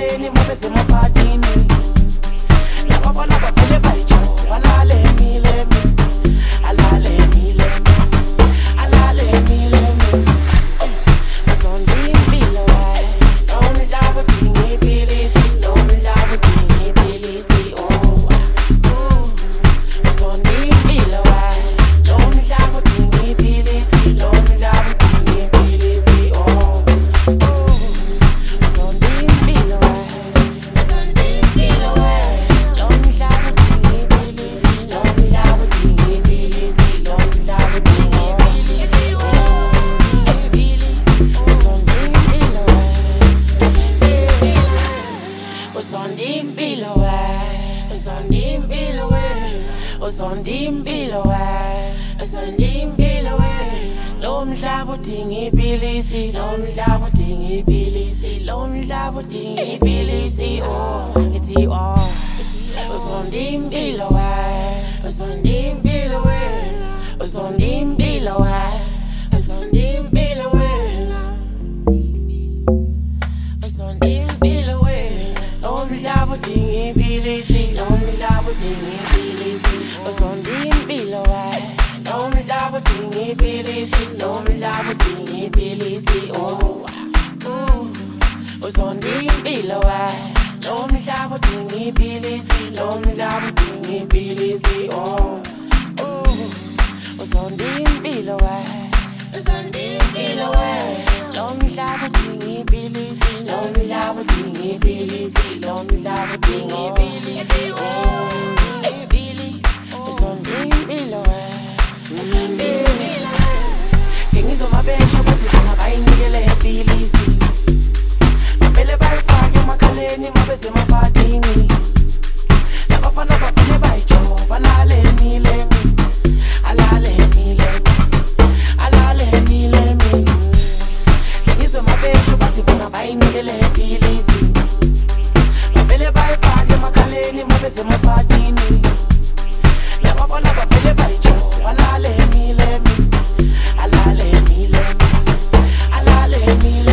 emakhaleni mabese maphathini labafana bavele bayijova alale emilemi alale emilemi alale emilemi uzondi impilo waye noma njalo dinga iphilisi noma njalo dinga iphilisi uzondi impilo waye noma njalo dinga iphilisi noma njalo dinga iphilisi Usondimpilo wae, usondimpilo wae. Lo mhlaba udinga iphilisi, lo mhlaba udinga iphilisi, lo mhlaba udinga iphilisi. Ithi usondimpilo wae, usondimpilo wae, usondimpilo wae, usondimpilo wae, usondimpilo wae. Lo mhlaba udinga iphilisi, lo mhlaba udinga iphilisi. Usondimpilo wae, noma njalo dinga iphilisi, noma njalo dinga iphilisi. Usondimpilo wae, noma njalo dinga iphilisi, noma njalo dinga iphilisi. Usondimpilo wae, usondimpilo wae, noma njalo dinga iphilisi, noma njalo dinga iphilisi, noma njalo dinga iphilisi. Ngizomabesha bazifuna bayinikele iphilisi bavele bayifake emakhaleni mabese maphathini labafana bavele bayijova alale emilemi alale emilemi alale emilemi ngizomabesha bazifuna bayinikele iphilisi bavele bayifake emakhaleni mabese maphathini labafana bavele bayijova alale emilemi alale emilemi alale emilemi